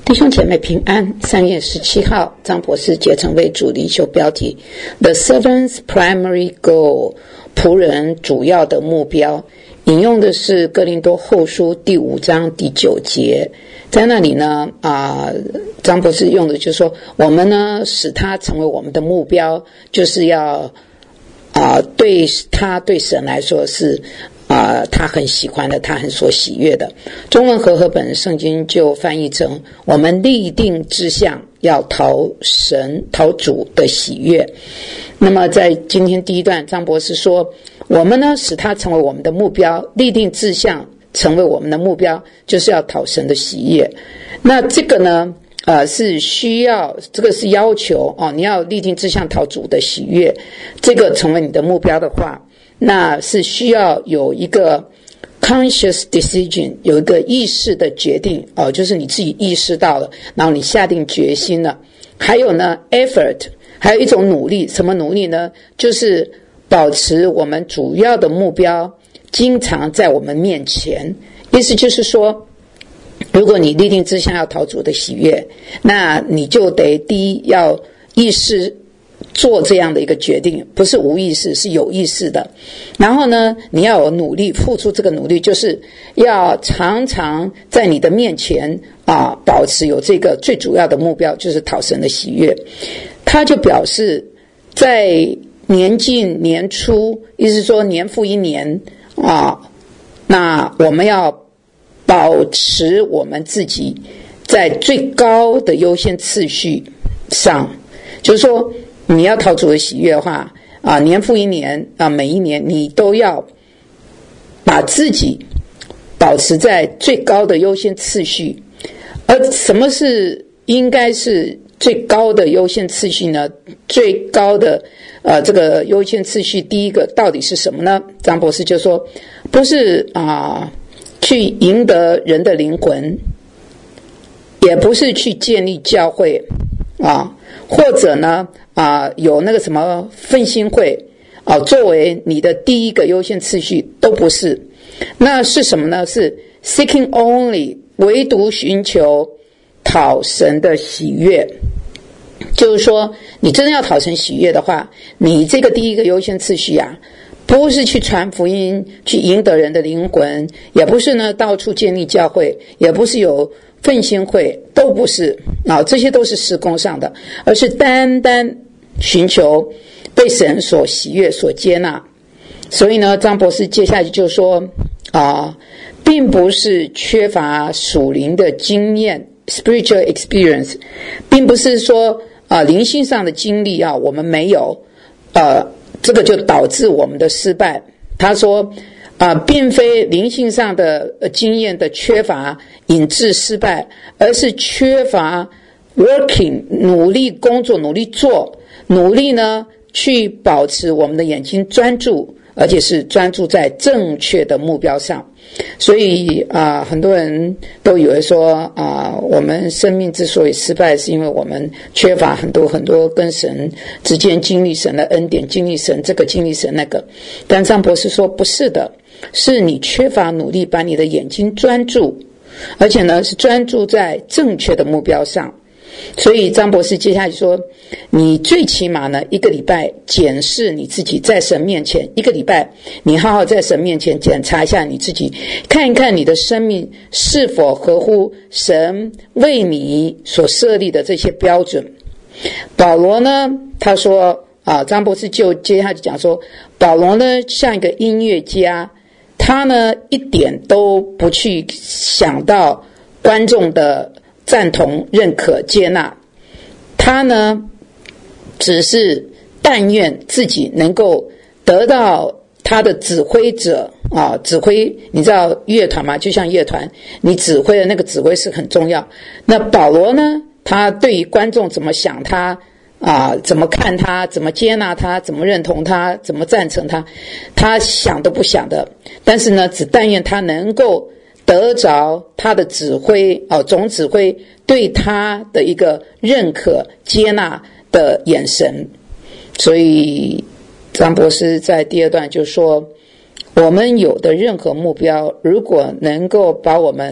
弟兄姐妹平安。3月17号，张博士节成为主灵修标题 The servant's primary goal， 仆人主要的目标。引用的是哥林多后书第5章第9节。在那里呢张博士用的就是说，我们呢使他成为我们的目标，就是要对神来说是他很喜欢的，他很所喜悦的。中文和合本圣经就翻译成我们立定志向要讨主的喜悦。那么在今天第一段，张博士说，我们呢使他成为我们的目标，立定志向成为我们的目标，就是要讨神的喜悦。那这个呢是需要，这个是要求你要立定志向讨主的喜悦，这个成为你的目标的话，那是需要有一个 conscious decision， 有一个意识的决定就是你自己意识到了，然后你下定决心了。还有呢 effort， 还有一种努力。什么努力呢？就是保持我们主要的目标经常在我们面前。意思就是说，如果你立定志向要讨主的喜悦，那你就得第一要意识做这样的一个决定，不是无意识，是有意识的。然后呢，你要有努力，付出这个努力，就是要常常在你的面前保持有这个最主要的目标，就是讨神的喜悦。他就表示在年近年初，意思是说年复一年那我们要保持我们自己在最高的优先次序上，就是说你要讨主的喜悦的话年复一年每一年你都要把自己保持在最高的优先次序。而什么是应该是最高的优先次序呢？最高的这个优先次序第一个到底是什么呢？张博士就说，不是去赢得人的灵魂，也不是去建立教会或者呢有那个什么奋兴会作为你的第一个优先次序，都不是。那是什么呢？是 seeking only， 唯独寻求讨神的喜悦。就是说你真的要讨神喜悦的话，你这个第一个优先次序不是去传福音，去赢得人的灵魂，也不是呢到处建立教会，也不是有奋兴会，都不是这些都是事工上的，而是单单寻求被神所喜悦所接纳。所以呢，张博士接下去就说并不是缺乏属灵的经验 spiritual experience， 并不是说灵性上的经历我们没有这个就导致我们的失败。他说并非灵性上的经验的缺乏引致失败，而是缺乏 working， 努力工作，努力做，努力呢去保持我们的眼睛专注，而且是专注在正确的目标上。所以很多人都以为说我们生命之所以失败，是因为我们缺乏很多跟神之间经历神的恩典，经历神这个，经历神那个。但张博士说不是的，是你缺乏努力把你的眼睛专注，而且呢是专注在正确的目标上。所以张博士接下来说，你最起码呢一个礼拜检视你自己，在神面前一个礼拜你好好在神面前检查一下你自己，看一看你的生命是否合乎神为你所设立的这些标准。保罗呢他说张博士就接下去讲说，保罗呢像一个音乐家，他呢一点都不去想到观众的赞同、认可、接纳，他呢只是但愿自己能够得到他的指挥者指挥，你知道乐团嘛，就像乐团，你指挥的那个指挥是很重要。那保罗呢，他对于观众怎么想他怎么看他，怎么接纳他，怎么认同他，怎么赞成他，他想都不想的。但是呢，只但愿他能够得着他的指挥总指挥对他的一个认可接纳的眼神。所以张博士在第二段就说，我们有的任何目标，如果能够把我们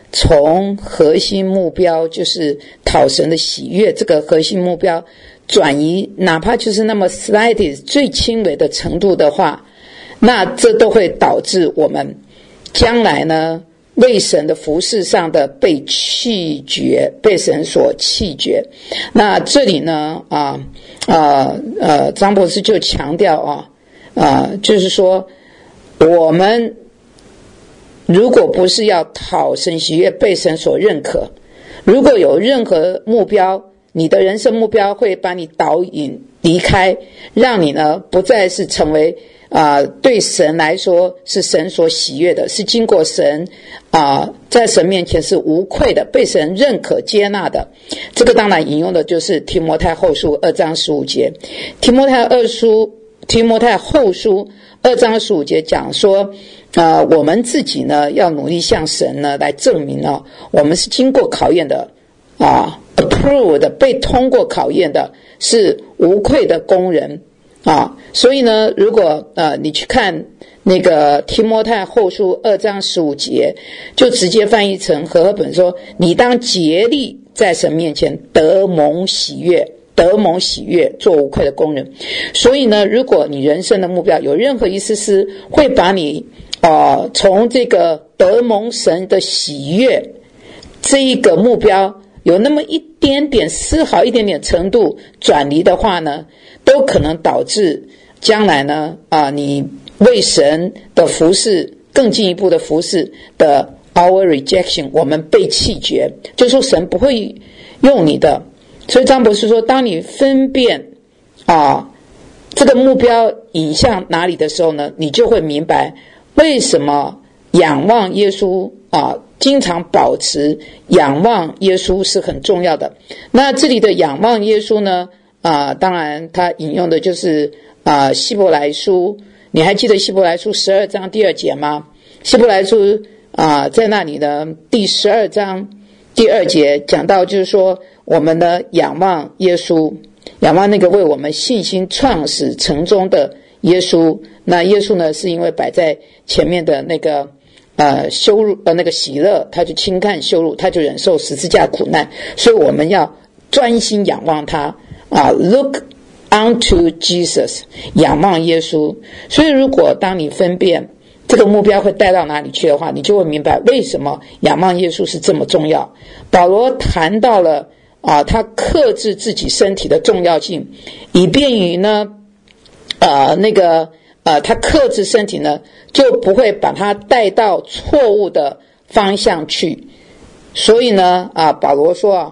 从核心目标就是讨神的喜悦这个核心目标转移，哪怕就是那么 slightly 最轻微的程度的话，那这都会导致我们将来呢为神的服事上的被弃绝，被神所弃绝。那这里呢张博士就强调就是说我们如果不是要讨神喜悦，被神所认可，如果有任何目标，你的人生目标会把你导引离开，让你呢不再是成为对神来说是神所喜悦的，是经过神在神面前是无愧的，被神认可接纳的。这个当然引用的就是提摩太后书2章15节。提摩太后书2章15节讲说我们自己呢要努力向神呢来证明我们是经过考验的approved 被通过考验的，是无愧的工人所以呢如果你去看那个提摩太后书2章15节，就直接翻译成和合本说，你当竭力在神面前得蒙喜悦，做无愧的工人。所以呢如果你人生的目标有任何一丝丝会把你从这个得蒙神的喜悦这一个目标有那么一点点丝毫一点点程度转离的话呢，都可能导致将来呢你为神的服事更进一步的服事的 our rejection， 我们被弃绝，就是说神不会用你的。所以张博士说，当你分辨这个目标引向哪里的时候呢，你就会明白为什么仰望耶稣经常保持仰望耶稣是很重要的。那这里的仰望耶稣呢当然他引用的就是希伯来书，你还记得希伯来书12章第2节吗？希伯来书在那里呢第12章第2节讲到，就是说我们呢仰望耶稣，仰望那个为我们信心创始成终的耶稣。那耶稣呢是因为摆在前面的那个羞辱那个喜乐，他就轻看羞辱，他就忍受十字架苦难，所以我们要专心仰望他look unto Jesus， 仰望耶稣。所以如果当你分辨这个目标会带到哪里去的话，你就会明白为什么仰望耶稣是这么重要。保罗谈到了他克制自己身体的重要性，以便于呢他克制身体呢就不会把他带到错误的方向去。所以呢保罗说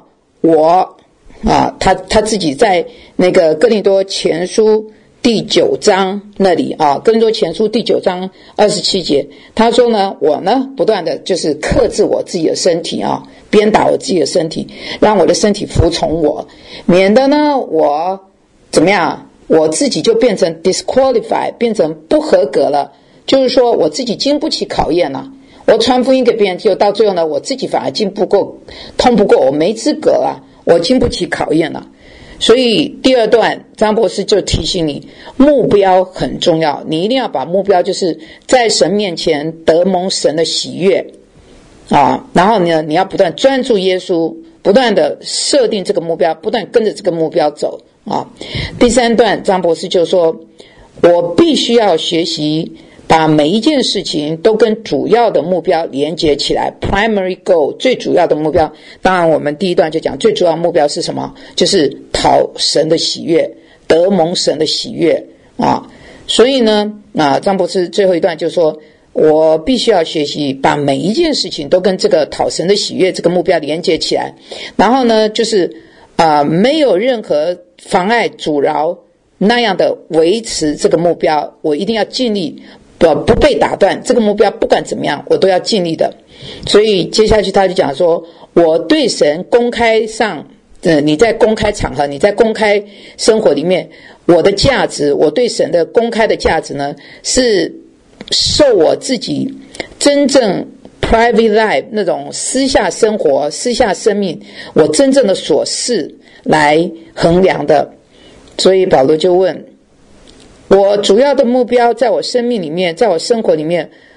他自己在那个哥林多前书第9章那里哥林多前书第9章27节，他说呢，我呢不断的就是克制我自己的身体鞭打我自己的身体，让我的身体服从我，免得呢我怎么样，我自己就变成 disqualify， 变成不合格了，就是说我自己经不起考验了。我传福音给别人，就到最后呢我自己反而经不过，通不过，我没资格了，我经不起考验了。所以第2段张博士就提醒你，目标很重要，你一定要把目标就是在神面前得蒙神的喜悦然后呢你要不断专注耶稣，不断的设定这个目标，不断跟着这个目标走第3段张博士就说，我必须要学习把每一件事情都跟主要的目标连接起来， primary goal 最主要的目标。当然我们第1段就讲最主要的目标是什么，就是讨神的喜悦，得蒙神的喜悦所以呢张博士最后一段就说，我必须要学习把每一件事情都跟这个讨神的喜悦这个目标连接起来，然后呢就是没有任何妨碍阻挠那样的维持这个目标，我一定要尽力不被打断，这个目标不管怎么样我都要尽力的。所以接下去他就讲说，我对神公开上你在公开场合，你在公开生活里面，我的价值，我对神的公开的价值呢，是受我自己真正 private life 那种私下生活私下生命我真正的所事来衡量的。所以保罗就问，我主要的目标在我生命里面，在我生活里面，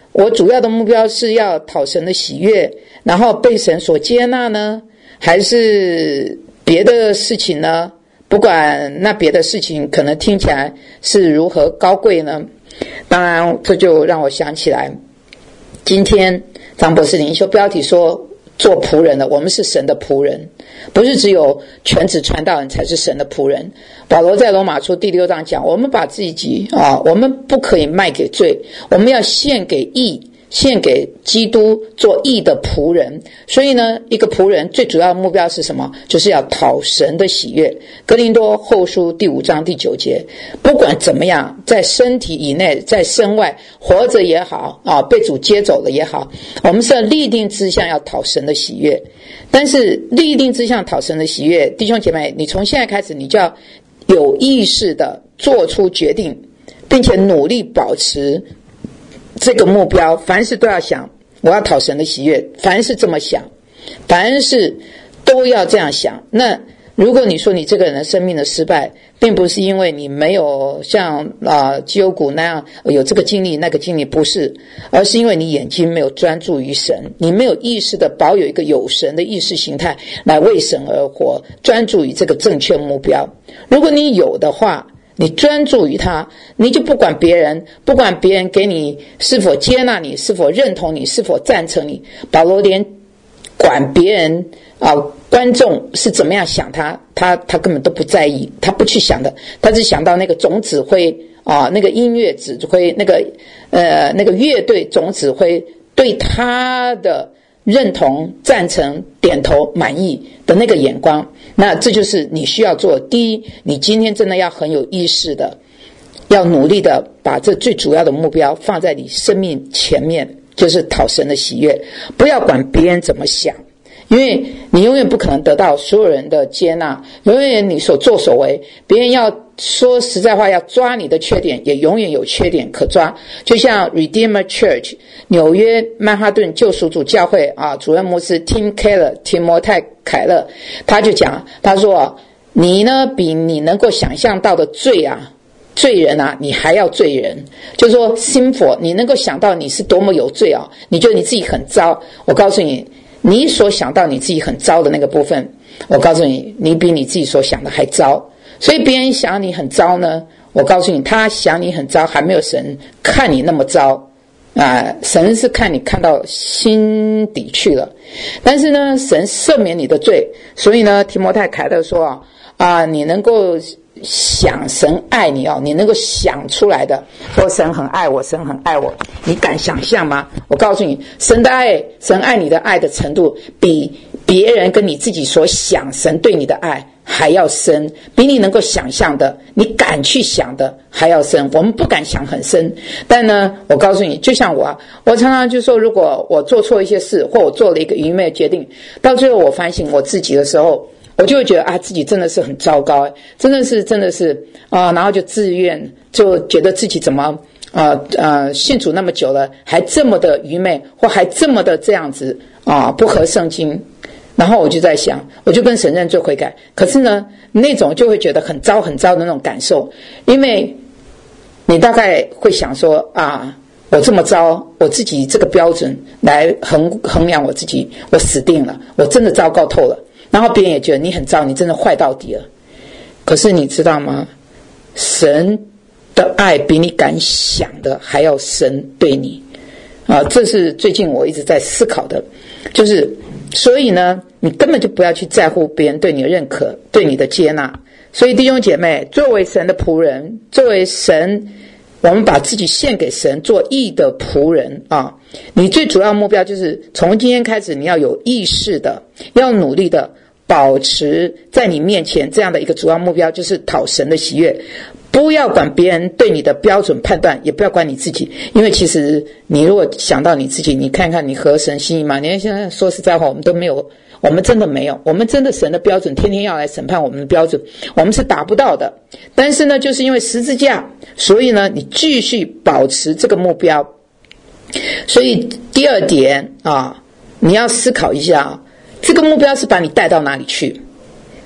我主要的目标是要讨神的喜悦，然后被神所接纳呢，还是别的事情呢？不管那别的事情可能听起来是如何高贵呢？当然这就让我想起来今天张博士灵修标题说做仆人的，我们是神的仆人，不是只有全职传道人才是神的仆人。保罗在罗马书第6章讲，我们把自己我们不可以卖给罪，我们要献给义，献给基督，做义的仆人。所以呢，一个仆人最主要的目标是什么？就是要讨神的喜悦。哥林多后书第5章第9节，不管怎么样，在身体以内，在身外，活着也好被主接走了也好，我们是要立定志向要讨神的喜悦。但是立定志向讨神的喜悦，弟兄姐妹，你从现在开始你就要有意识的做出决定，并且努力保持这个目标。凡事都要想我要讨神的喜悦，凡事这么想，凡事都要这样想。那如果你说你这个人的生命的失败，并不是因为你没有像基优谷那样有这个经历那个经历，不是，而是因为你眼睛没有专注于神，你没有意识的保有一个有神的意识形态来为神而活，专注于这个正确目标。如果你有的话，你专注于他，你就不管别人给你是否接纳你，是否认同你，是否赞成你。保罗连管别人观众是怎么样想他根本都不在意，他不去想的，他只想到那个总指挥那个音乐指挥，那个乐队总指挥对他的认同、赞成、点头、满意的那个眼光。那这就是你需要做。第一，你今天真的要很有意识的，要努力的把这最主要的目标放在你生命前面，就是讨神的喜悦，不要管别人怎么想。因为你永远不可能得到所有人的接纳，永远你所作所为，别人要说实在话，要抓你的缺点，也永远有缺点可抓。就像 Redeemer Church 纽约曼哈顿救赎主教会主任牧师 Tim Keller 提摩太凯勒，他就讲，他说你呢比你能够想象到的罪人你还要罪人，就是说 sinful， 你能够想到你是多么有罪你觉得你自己很糟，我告诉你，你所想到你自己很糟的那个部分，我告诉你，你比你自己所想的还糟。所以别人想你很糟呢，我告诉你，他想你很糟，还没有神看你那么糟神是看你看到心底去了。但是呢，神赦免你的罪，所以呢，提摩太凯勒说你能够想神爱你你能够想出来的，说神很爱我，神很爱我，你敢想象吗？我告诉你，神爱你的爱的程度比别人跟你自己所想神对你的爱还要深，比你能够想象的，你敢去想的还要深。我们不敢想很深，但呢，我告诉你，就像我常常就说，如果我做错一些事，或我做了一个愚昧的决定，到最后我反省我自己的时候，我就会觉得自己真的是很糟糕，真的是然后就自怨，就觉得自己怎么信主那么久了，还这么的愚昧，或还这么的这样子不合圣经。然后我就在想，我就跟神认罪悔改，可是呢，那种就会觉得很糟很糟的那种感受，因为你大概会想说我这么糟，我自己这个标准来衡量我自己，我死定了，我真的糟糕透了。然后别人也觉得你很糟，你真的坏到底了。可是你知道吗？神的爱比你敢想的还要深，对你这是最近我一直在思考的，就是所以呢，你根本就不要去在乎别人对你的认可，对你的接纳。所以弟兄姐妹，作为神的仆人，作为神，我们把自己献给神，做义的仆人你最主要目标就是从今天开始，你要有意识的，要努力的保持在你面前这样的一个主要目标，就是讨神的喜悦。不要管别人对你的标准判断，也不要管你自己，因为其实你如果想到你自己，你看看你合神心意吗？你看现在说实在话，我们都没有，我们真的没有，我们真的神的标准天天要来审判我们的标准，我们是达不到的。但是呢，就是因为十字架，所以呢，你继续保持这个目标。所以第二点你要思考一下这个目标是把你带到哪里去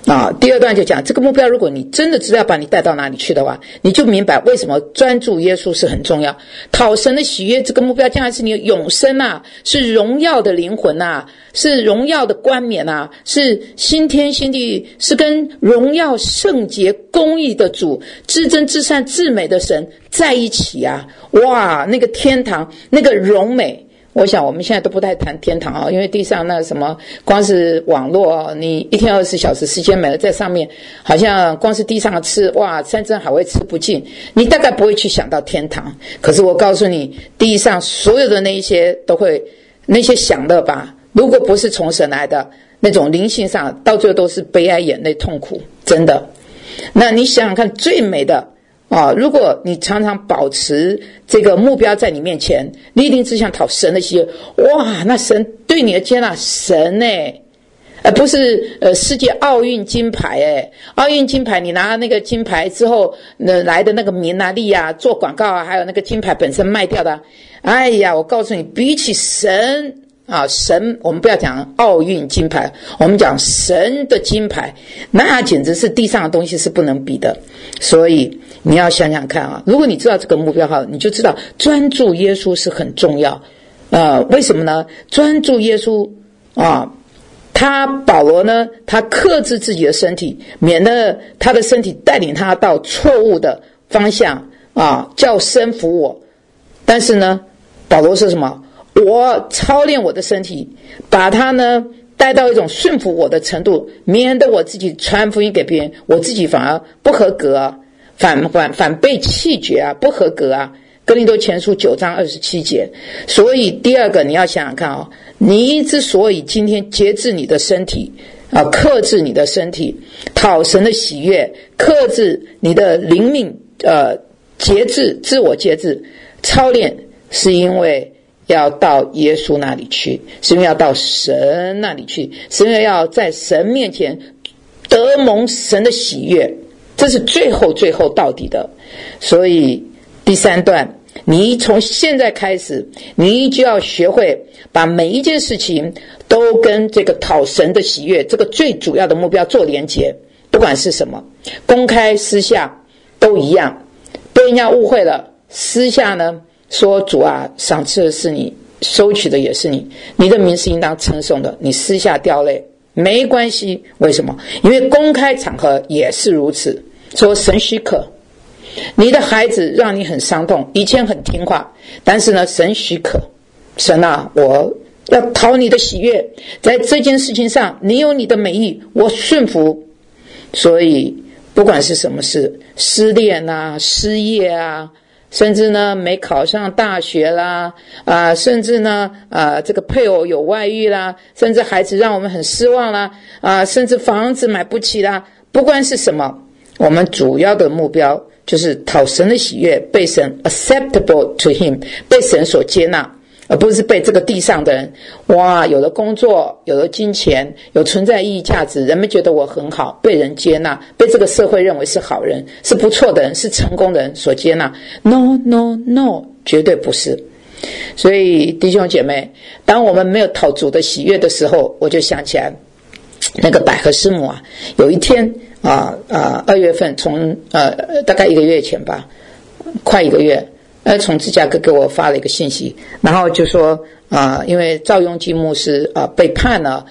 第二段就讲这个目标，如果你真的知道把你带到哪里去的话，你就明白为什么专注耶稣是很重要。讨神的喜悦这个目标将来是你永生啊，是荣耀的灵魂啊，是荣耀的冠冕啊，是新天新地，是跟荣耀圣洁公义的主，至真至善至美的神在一起啊。哇，那个天堂那个荣美，我想我们现在都不太谈天堂因为地上那什么光是网络你一天20小时时间没了，在上面好像光是地上的吃，哇，山珍海味吃不尽，你大概不会去想到天堂。可是我告诉你，地上所有的那一些都会，那些享乐吧，如果不是从神来的那种灵性上，到最后都是悲哀眼泪痛苦，真的。那你想想看，最美的如果你常常保持这个目标在你面前，你一定只想讨神的喜悦，哇，那神对你的接纳，神而不是世界奥运金牌奥运金牌你拿那个金牌之后来的那个名啊利啊，做广告啊，还有那个金牌本身卖掉的哎呀，我告诉你，比起神神，我们不要讲奥运金牌，我们讲神的金牌，那简直是地上的东西是不能比的。所以你要想想看如果你知道这个目标你就知道专注耶稣是很重要。为什么呢？专注耶稣保罗呢，他克制自己的身体，免得他的身体带领他到错误的方向叫身服我。但是呢，保罗说什么？我操练我的身体，把它呢带到一种顺服我的程度，免得我自己传福音给别人，我自己反而不合格反被弃绝不合格哥林多前书9章27节。所以第二个你要想想看你之所以今天节制你的身体克制你的身体，讨神的喜悦，克制你的灵命节制，自我节制操练，是因为要到耶稣那里去，是因为要到神那里去，是因为要在神面前得蒙神的喜悦，这是最后到底的。所以第三段，你从现在开始，你就要学会把每一件事情都跟这个讨神的喜悦这个最主要的目标做连结，不管是什么，公开私下都一样。被人家误会了，私下呢说主赏赐的是你，收取的也是你，你的名是应当称颂的，你私下掉泪没关系。为什么？因为公开场合也是如此。说神许可，你的孩子让你很伤痛，以前很听话，但是呢神许可，神我要讨你的喜悦，在这件事情上你有你的美意，我顺服。所以不管是什么事，失恋失业甚至呢没考上大学啦甚至呢这个配偶有外遇啦，甚至孩子让我们很失望啦甚至房子买不起啦，不管是什么，我们主要的目标就是讨神的喜悦，被神 acceptable to him， 被神所接纳，而不是被这个地上的人有了工作，有了金钱，有存在意义价值，人们觉得我很好，被人接纳，被这个社会认为是好人，是不错的人，是成功的人所接纳。 No no no， 绝对不是。所以弟兄姐妹，当我们没有讨主的喜悦的时候，我就想起来那个百合师母有一天2月份从大概1个月前吧，快1个月，从芝加哥给我发了一个信息，然后就说因为赵雍基牧师被判了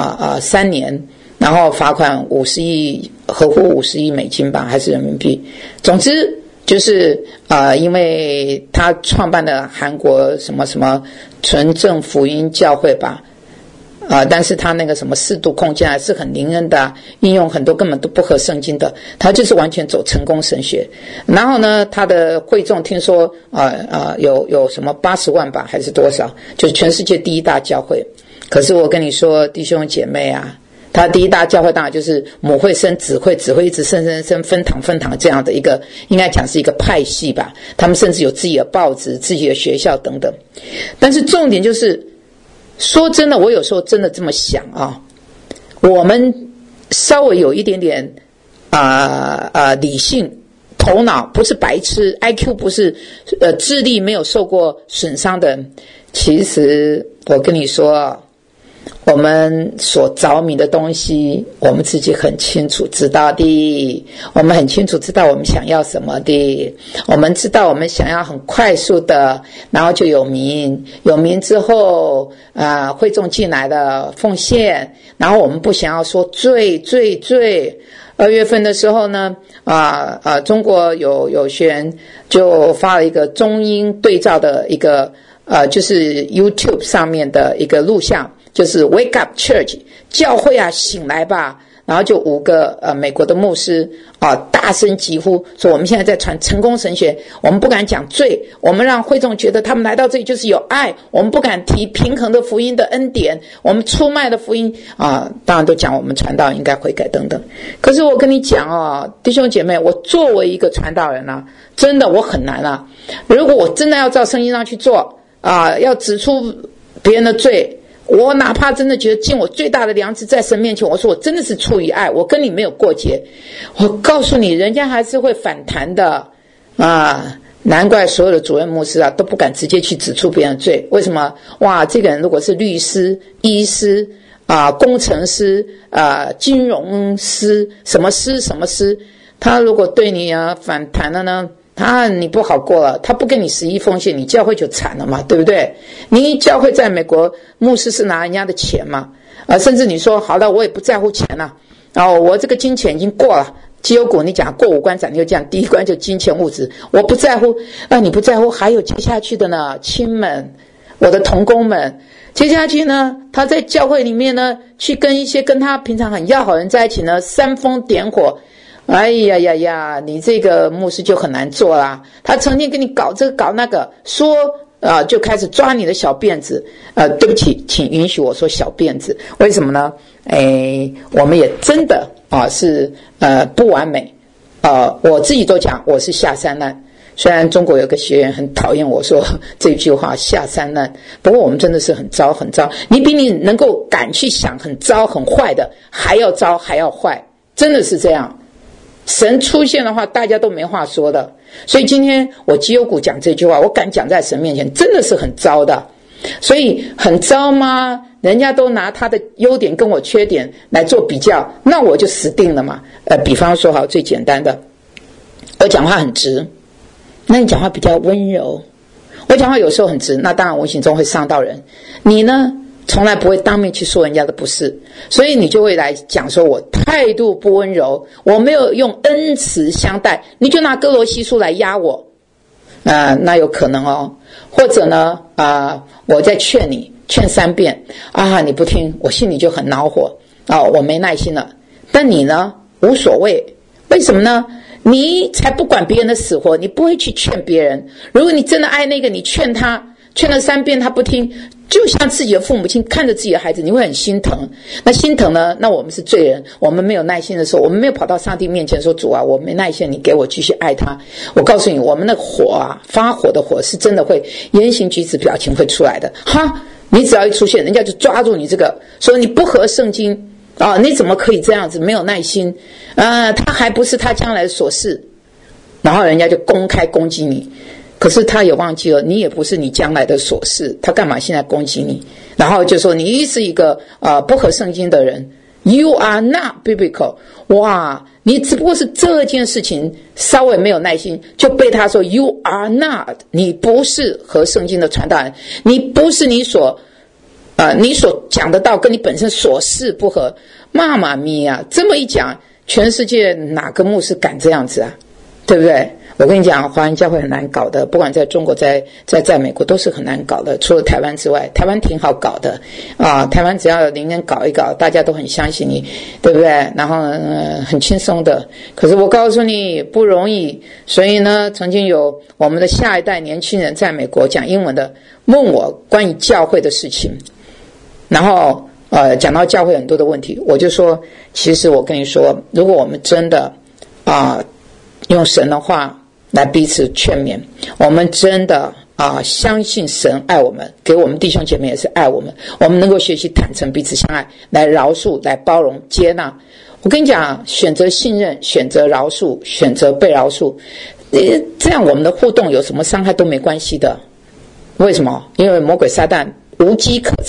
3年，然后罚款50亿，合乎50亿美金吧，还是人民币。总之就是因为他创办的韩国什么什么纯正福音教会吧。但是他那个什么4度空间还是很灵恩的应用很多根本都不合圣经的，他就是完全走成功神学。然后呢，他的会众听说有什么80万吧，还是多少，就是全世界第一大教会。可是我跟你说弟兄姐妹他第一大教会当然就是母会生子会，子会一直生分堂这样的一个，应该讲是一个派系吧。他们甚至有自己的报纸、自己的学校等等。但是重点就是说真的，我有时候真的这么想我们稍微有一点点理性头脑，不是白痴 IQ 不是智力没有受过损伤的人，其实我跟你说我们所着迷的东西，我们自己很清楚知道的，我们很清楚知道我们想要什么的，我们知道我们想要很快速的，然后就有名，有名之后会众进来的奉献，然后我们不想要说最2月份的时候呢，中国有学员就发了一个中英对照的一个就是 YouTube 上面的一个录像，就是 Wake Up Church 教会啊，醒来吧。然后就5个美国的牧师大声疾呼说，我们现在在传成功神学，我们不敢讲罪，我们让会众觉得他们来到这里就是有爱，我们不敢提平衡的福音的恩典，我们出卖的福音当然都讲我们传道应该悔改等等。可是我跟你讲弟兄姐妹，我作为一个传道人真的我很难如果我真的要照圣经上去做要指出别人的罪，我哪怕真的觉得尽我最大的良知在神面前，我说我真的是出于爱，我跟你没有过节，我告诉你人家还是会反弹的难怪所有的主任牧师都不敢直接去指出别人的罪。为什么？哇，这个人如果是律师、医师工程师金融师什么师，他如果对你反弹了呢，你不好过了，他不跟你11奉献，你教会就惨了嘛，对不对？你教会在美国，牧师是拿人家的钱嘛，甚至你说好了，我也不在乎钱了，我这个金钱已经过了，绩优股你讲过5关斩六将，第1关就金钱物质，我不在乎，你不在乎，还有接下去的呢，亲们，我的同工们，接下去呢，他在教会里面呢，去跟一些跟他平常很要好的人在一起呢，煽风点火。哎呀，你这个牧师就很难做啦。他成天跟你搞这个搞那个，说就开始抓你的小辫子。对不起，请允许我说小辫子。为什么呢？我们也真的是不完美。我自己都讲我是下三滥。虽然中国有个学员很讨厌我说这句话下三滥，不过我们真的是很糟很糟。你比你能够敢去想很糟很坏的还要糟还要坏，真的是这样。神出现的话，大家都没话说的。所以今天我绩优股讲这句话，我敢讲在神面前，真的是很糟的。所以很糟吗？人家都拿他的优点跟我缺点来做比较，那我就死定了嘛。比方说好，最简单的，我讲话很直，那你讲话比较温柔。我讲话有时候很直，那当然无形中会伤到人。你呢？从来不会当面去说人家的不是，所以你就会来讲说我态度不温柔，我没有用恩慈相待，你就拿哥罗西书来压我那有可能或者呢我在劝你劝3遍你不听，我心里就很恼火我没耐心了。但你呢无所谓，为什么呢？你才不管别人的死活，你不会去劝别人。如果你真的爱那个，你劝他劝了3遍他不听，就像自己的父母亲看着自己的孩子，你会很心疼。那心疼呢？那我们是罪人，我们没有耐心的时候，我们没有跑到上帝面前说主啊，我没耐心，你给我继续爱他。我告诉你，我们的火发火的火是真的会言行举止表情会出来的。你只要一出现，人家就抓住你这个，说你不合圣经你怎么可以这样子没有耐心他还不是他将来的所事，然后人家就公开攻击你。可是他也忘记了，你也不是你将来的所事，他干嘛现在攻击你？然后就说你是一个不合圣经的人 ，You are not biblical。哇，你只不过是这件事情稍微没有耐心，就被他说 You are not， 你不是合圣经的传道人，你不是你所讲的道跟你本身所事不合。妈妈咪啊，这么一讲，全世界哪个牧师敢这样子啊？对不对？我跟你讲，华人教会很难搞的，不管在中国在美国都是很难搞的，除了台湾之外，台湾挺好搞的台湾只要灵恩搞一搞，大家都很相信你，对不对？然后很轻松的。可是我告诉你不容易。所以呢，曾经有我们的下一代年轻人在美国讲英文的问我关于教会的事情，然后讲到教会很多的问题，我就说其实我跟你说，如果我们真的用神的话来彼此劝勉，我们真的相信神爱我们，给我们弟兄姐妹也是爱我们，我们能够学习坦诚彼此相爱，来饶恕，来包容接纳。我跟你讲，选择信任，选择饶恕，选择被饶恕，这样我们的互动有什么伤害都没关系的。为什么？因为魔鬼撒旦无机可乘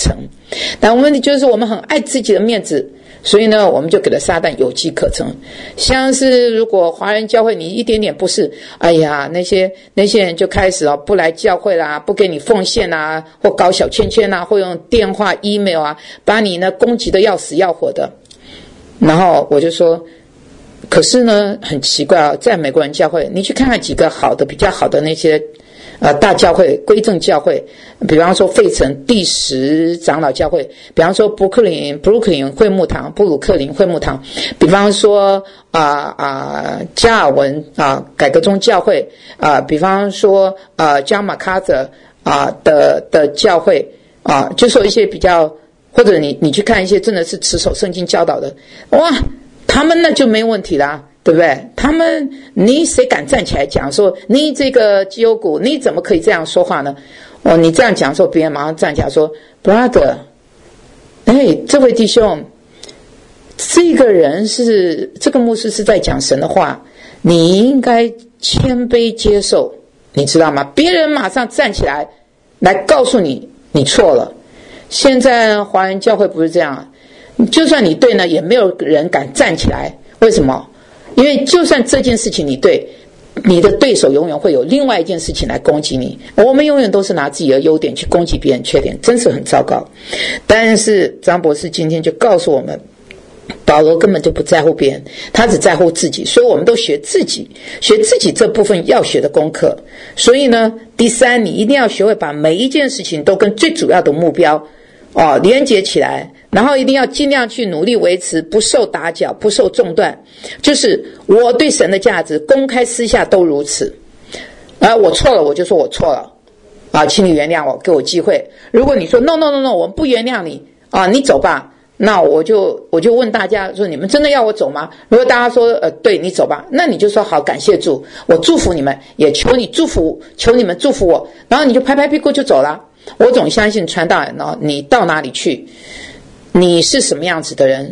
但问题就是我们很爱自己的面子，所以呢，我们就给了撒旦有机可乘。像是如果华人教会你一点点不是，哎呀，那些人就开始不来教会啦，不给你奉献啦，或搞小圈圈啦，或用电话 email 啊，把你呢攻击的要死要活的。然后我就说，可是呢很奇怪啊，在美国人教会，你去看看几个好的比较好的那些大教会、归正教会，比方说费城第10长老教会，比方说布鲁克林会幕堂、布鲁克林会幕堂，比方说加尔文改革宗教会比方说John MacArthur的教会就说一些比较，或者你去看一些真的是持守圣经教导的，哇，他们那就没问题啦。对不对？他们，你谁敢站起来讲说你这个基优股，你怎么可以这样说话呢？你这样讲说，别人马上站起来说 ，brother， 这位弟兄，这个牧师是在讲神的话，你应该谦卑接受，你知道吗？别人马上站起来告诉你错了。现在华人教会不是这样，就算你对呢，也没有人敢站起来。为什么？因为就算这件事情你对，你的对手永远会有另外一件事情来攻击你。我们永远都是拿自己的优点去攻击别人缺点，真是很糟糕。但是张博士今天就告诉我们，保罗根本就不在乎别人，他只在乎自己。所以我们都学自己这部分要学的功课。所以呢，第3，你一定要学会把每一件事情都跟最主要的目标连接起来，然后一定要尽量去努力维持，不受打搅，不受中断。就是我对神的价值，公开私下都如此。我错了，我就说我错了请你原谅我，给我机会。如果你说 no， 我们不原谅你你走吧，那我就问大家说，你们真的要我走吗？如果大家说对，你走吧，那你就说好，感谢主，我祝福你们，也求你们祝福我，然后你就拍拍屁股就走了。我总相信传道人你到哪里去，你是什么样子的人，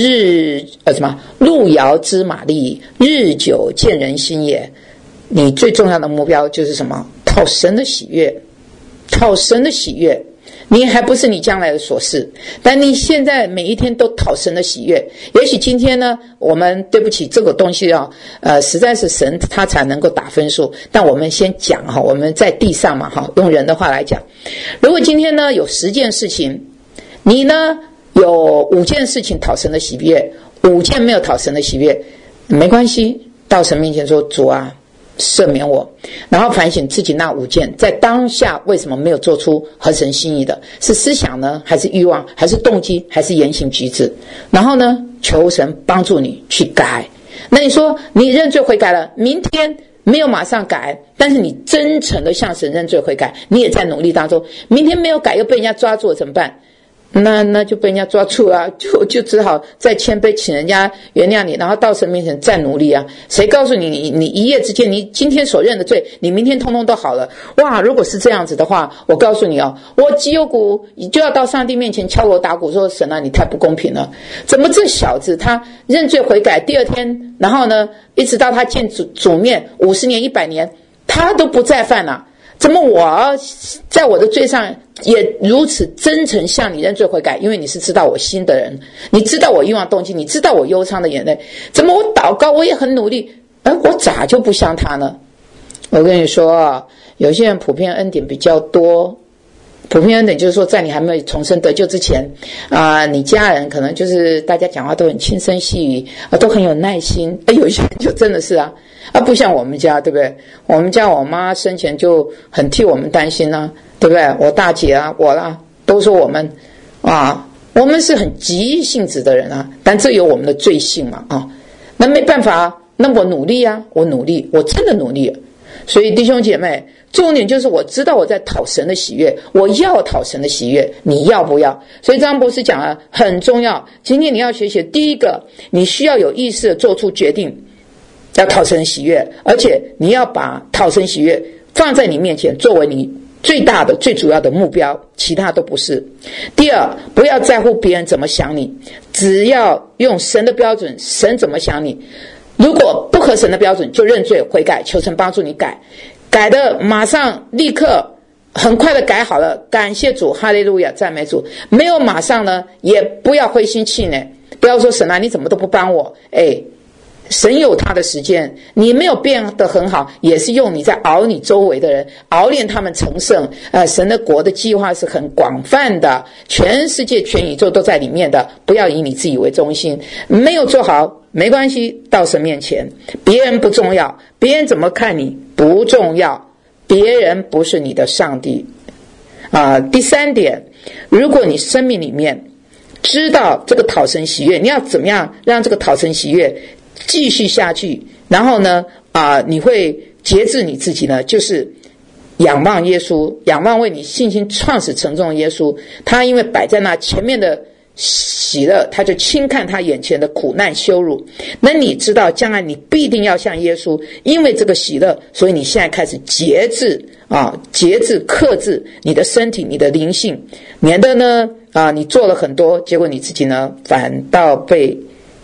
路遥知马力，日久见人心也。你最重要的目标就是什么？讨神的喜悦，讨神的喜悦。你还不是你将来的所事，但你现在每一天都讨神的喜悦。也许今天呢，我们对不起这个东西实在是神他才能够打分数。但我们先讲我们在地上嘛用人的话来讲，如果今天呢有10件事情，你呢有5件事情讨神的喜悦，5件没有讨神的喜悦，没关系，到神面前说，主啊，赦免我，然后反省自己那5件在当下为什么没有做出合神心意的，是思想呢，还是欲望，还是动机，还是言行举止，然后呢求神帮助你去改。那你说你认罪悔改了，明天没有马上改，但是你真诚的向神认罪悔改，你也在努力当中，明天没有改又被人家抓住了怎么办？那就被人家抓住了，就只好再谦卑请人家原谅你，然后到神面前再努力啊！谁告诉你一夜之间，你今天所认的罪，你明天通通都好了？哇！如果是这样子的话，我告诉你我基优股就要到上帝面前敲锣打鼓说，神啊，你太不公平了！怎么这小子他认罪悔改，第2天，然后呢，一直到他见主面50年100年，他都不再犯了。怎么我在我的罪上也如此真诚向你认罪悔改？因为你是知道我心的人，你知道我欲望动机，你知道我忧伤的眼泪。怎么我祷告我也很努力，我咋就不像他呢？我跟你说有些人普遍恩典比较多，普遍恩典就是说在你还没有重生得救之前你家人可能就是大家讲话都很轻声细语都很有耐心。有些人就真的是不像我们家，对不对？我们家我妈生前就很替我们担心对不对？我大姐我啦，都说我们我们是很急性子的人但这有我们的罪性嘛那没办法那我努力我努力，我真的努力了。所以弟兄姐妹，重点就是我知道我在讨神的喜悦，我要讨神的喜悦，你要不要？所以张博士讲了很重要，今天你要学习第一个，你需要有意识的做出决定，要讨神喜悦，而且你要把讨神喜悦放在你面前，作为你最大的最主要的目标，其他都不是。第二，不要在乎别人怎么想你，只要用神的标准，神怎么想你，如果不合神的标准，就认罪悔改，求神帮助你改，改的马上立刻很快的改好了，感谢主，哈利路亚，赞美主。没有马上呢，也不要灰心气馁，不要说神啊，你怎么都不帮我？神有他的时间，你没有变得很好，也是用你在熬你周围的人，熬炼他们成圣。神的国的计划是很广泛的，全世界全宇宙都在里面的，不要以你自己为中心。没有做好没关系，到神面前，别人不重要，别人怎么看你不重要，别人不是你的上帝。第三点，如果你生命里面知道这个讨神喜悦，你要怎么样让这个讨神喜悦继续下去，然后呢你会节制你自己呢，就是仰望耶稣，仰望为你信心创始成终的耶稣。他因为摆在那前面的喜乐，他就轻看他眼前的苦难羞辱。那你知道将来你必定要像耶稣，因为这个喜乐，所以你现在开始节制克制你的身体你的灵性，免得呢你做了很多，结果你自己呢反倒被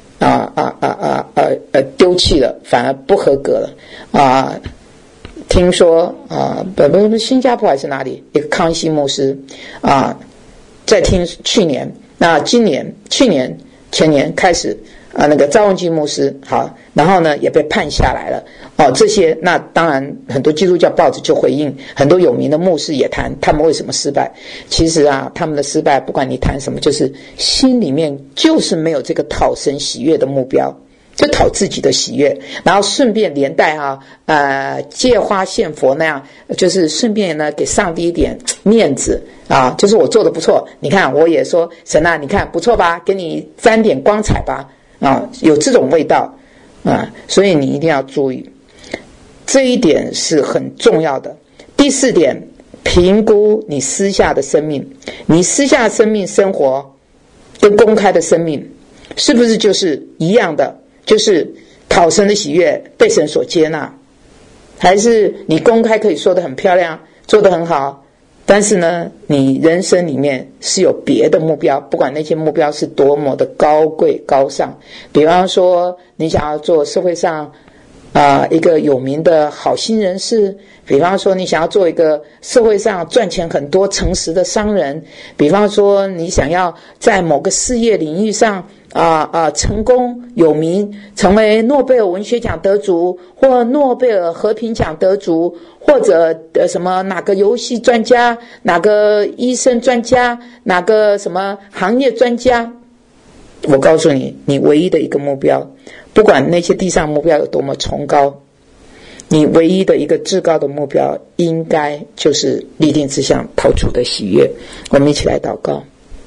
丢弃了，反而不合格了听说新加坡还是哪里一个康熙牧师在听去年去年前年开始那个赵文基牧师好，然后呢也被判下来了这些那当然很多基督教报纸就回应，很多有名的牧师也谈他们为什么失败。其实他们的失败不管你谈什么，就是心里面就是没有这个讨神喜悦的目标，就讨自己的喜悦，然后顺便连带借花献佛那样，就是顺便呢给上帝一点面子就是我做的不错，你看我也说神啊，你看不错吧，给你沾点光彩吧有这种味道所以你一定要注意，这一点是很重要的。第四点，评估你私下的生命，你私下的生命生活跟公开的生命是不是就是一样的，就是讨神的喜悦，被神所接纳，还是你公开可以说得很漂亮，做得很好，但是呢你人生里面是有别的目标，不管那些目标是多么的高贵高尚。比方说你想要做社会上一个有名的好心人士，比方说你想要做一个社会上赚钱很多诚实的商人，比方说你想要在某个事业领域上成功有名，成为诺贝尔文学奖得主，或诺贝尔和平奖得主，或者什么哪个游戏专家，哪个医生专家，哪个什么行业专家。我告诉你，你唯一的一个目标，不管那些地上目标有多么崇高，你唯一的一个至高的目标应该就是立定志向，讨主的喜悦。我们一起来祷告。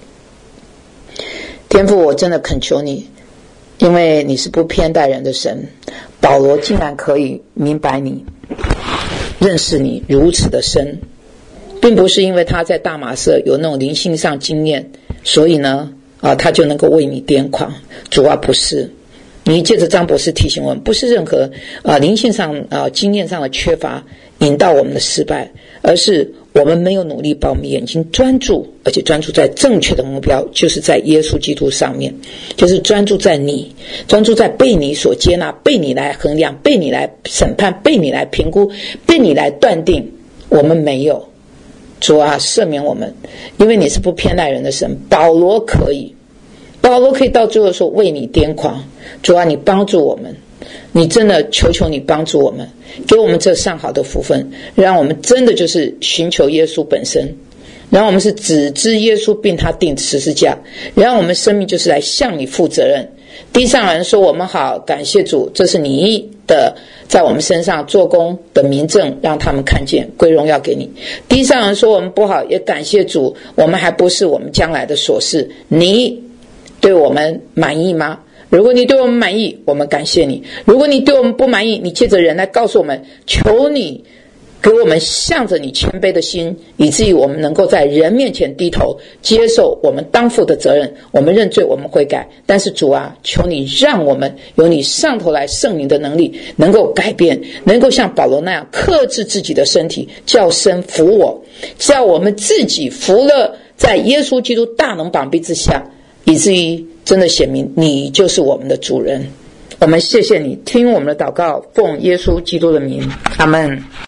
天父，我真的恳求你，因为你是不偏待人的神，保罗竟然可以明白你，认识你如此的深，并不是因为他在大马色有那种灵性上经验，所以呢他就能够为你癫狂。主不是，你借着张博士提醒我们，不是任何灵性上经验上的缺乏引导我们的失败，而是我们没有努力把我们眼睛专注，而且专注在正确的目标，就是在耶稣基督上面，就是专注在你，专注在被你所接纳，被你来衡量，被你来审判，被你来评估，被你来断定。我们没有。主赦免我们，因为你是不偏待人的神。保罗可以到最后说为你癫狂。主你帮助我们，你真的求你帮助我们，给我们这上好的福分，让我们真的就是寻求耶稣本身，让我们是只知耶稣并他定十字架，让我们生命就是来向你负责任。地上人说我们好，感谢主，这是你的在我们身上做工的明证，让他们看见，归荣耀给你。地上人说我们不好，也感谢主，我们还不是我们将来的所事。你对我们满意吗？如果你对我们满意，我们感谢你；如果你对我们不满意，你借着人来告诉我们，求你给我们向着你谦卑的心，以至于我们能够在人面前低头，接受我们当负的责任。我们认罪，我们悔改，但是主求你让我们有你上头来圣灵的能力，能够改变，能够像保罗那样克制自己的身体，叫身服我，叫我们自己服了在耶稣基督大能膀臂之下，以至于真的显明你就是我们的主人。我们谢谢你，听我们的祷告，奉耶稣基督的名，阿们。